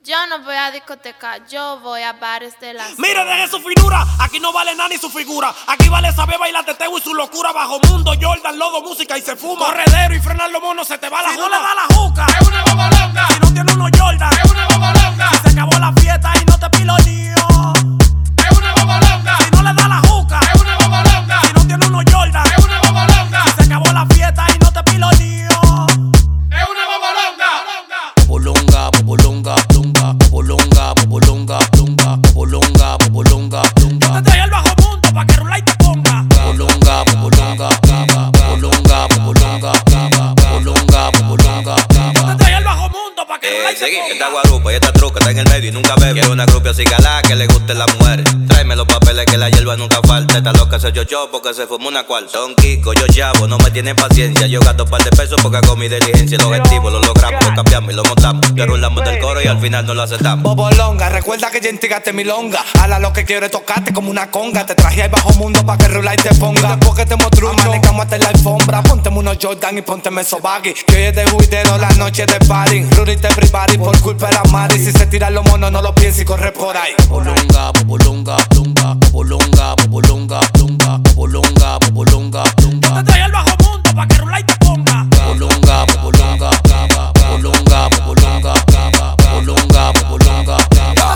Yo no voy a discoteca, yo voy a bares de la zona. Mire, deje su finura, aquí no vale nada ni su figura. Aquí vale saber bailar teteo y su locura. Bajo mundo, Jordan, lodo, música y se fuma. Corredero y frenar los monos, se te va la juca. Si no le da la juca, es una bobolonga. Si no tiene unos Jordan, es una bobolonga. Si se acabó la fiesta y no te piloneo, es una bobolonga. Si no le da la juca, es una bobolonga. Si no tiene unos Jordan, es una bobolonga. Si se acabó la fiesta y no te piloneo, es una bobolonga. Bobolonga, bobolonga, plumba, bobolonga, bobolonga, plumba, bobolonga, bobolonga, plumba. Yo te traigo el bajo mundo pa' que rula y te ponga. Bobolonga, bobolonga, plumba, bobolonga, bobolonga, plumba, bobolonga, bobolonga, plumba. Yo te traigo el bajo mundo pa' que rula y te Seguí, ponga. esta guarupa y esta truca está en el medio y nunca bebe. Quiero una grupia así galá que le gusten las mujeres. Tráeme los papeles que la hierba nunca falta. Esta loca se chochó porque se fumó una cuarta. Don Kiko, yo chavo, no me tienen paciencia. Yo gasto un par de pesos porque hago mi diligencia. Los objetivos los logramos, los cambiamos y los montamos. Te rulamos del coro y al final no lo aceptamos. Bobolonga, recuerda que ya intrigaste mi longa. Ala lo que quiero es tocarte como una conga. Te traje al bajo mundo pa' que rula y te ponga. Y después que te mostró amanecamos hasta en la alfombra. Pónteme unos Jordan y pónteme esos baggy. Que hoy es de juidero, la noche de party. Rudy te everybody por culpa de la Mari. Si se tiran los monos no lo pienses y corre por ahí. Bobolonga, bobolonga, plumba, bobolonga, bobolonga, plumba, bobolonga, bobolonga, plumba. Yo te traigo el bajo mundo pa' que rula y te ponga. Bobolonga, bobolonga, plumba, bobolonga, bobolonga, plumba, bobolonga, bobolonga, plumba.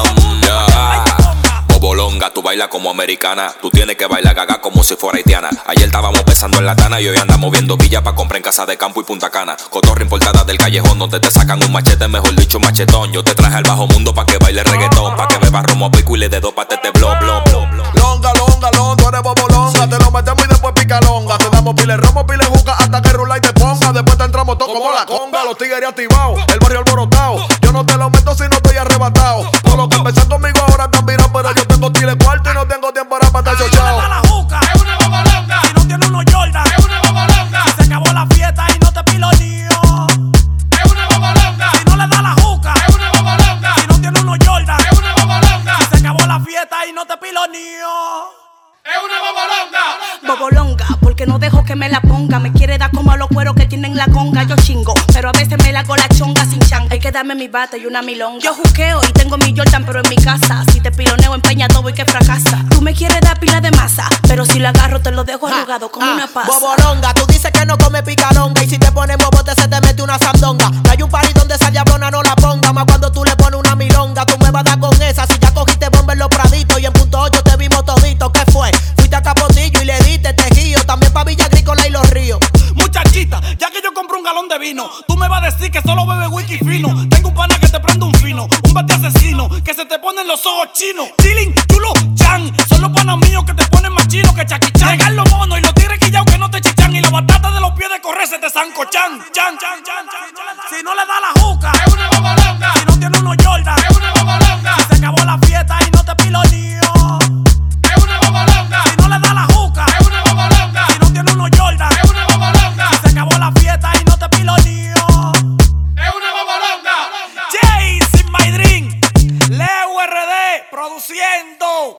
Bobolonga, tú bailas como americana. Tú tienes que bailar gaga como si fuera haitiana. Ayer estábamos pensando en la tana y hoy andamos viendo villa pa' comprar en Casa de Campo y Punta Cana. Cotorra importada del callejón donde te sacan un machete, mejor dicho machetón. Yo te traje al bajo mundo pa' que baile reggaetón, pa' que bebas romo pico y le dé dos patetes blon, blon, blon, blon. Longa, longa, longa, tú eres bobolonga. Te lo metemos y después pica longa. Te damos pile romo, pile juca hasta que rula y te ponga. Después te entramos todo como la conga. Los tigres activados, el barrio alborotado. Yo no te lo meto si no estoy arrebatado. Todos los que empiezan conmigo ahora están virando, pero yo tengo chile cuarto y no tengo tiempo para estar Si no le chochado. da la juca, Es una bobolonga. Si no tiene unos Jordan, Es una bobolonga. Si se acabó la fiesta y no te piloneo, Es una bobolonga. Si no le da la juca, Es una bobolonga. Si no tiene unos Jordan, Es una bobolonga. Si se acabó la fiesta y no te piloneo. Es una bobolonga. Bobolonga, porque no dejo que me la ponga. Me quiere dar como a los cueros que tienen la conga. Yo chingo, pero a veces me la hago la chonga sin chan. Hay que darme mi bata y una milonga. Yo juqueo y tengo mi Jordan, pero en mi casa. Si te piloneo, empeña todo y que fracasa. Tú me quieres dar pila de masa, pero si la agarro te lo dejo arrugado como una pasa. Bobolonga, tú dices que no come picaronga. Y si te pones bobote se te mete una sandonga. No hay un party donde esa diablona no la ponga. Más cuando tú le pones una milonga. Tú me vas a dar con esa. Si ya cogiste bomba en los praditos y en punto 8 te vimos todito. ¿Qué fue? Fuiste a Capotillo y le diste tejido. También pa' Villa Agrícola y Los Ríos. Muchachita, ya que yo compro un galón de vino, tú me vas a decir que solo bebe whisky fino. Tengo un pana que te prende un fino, un bate asesino, que se te ponen los ojos chinos.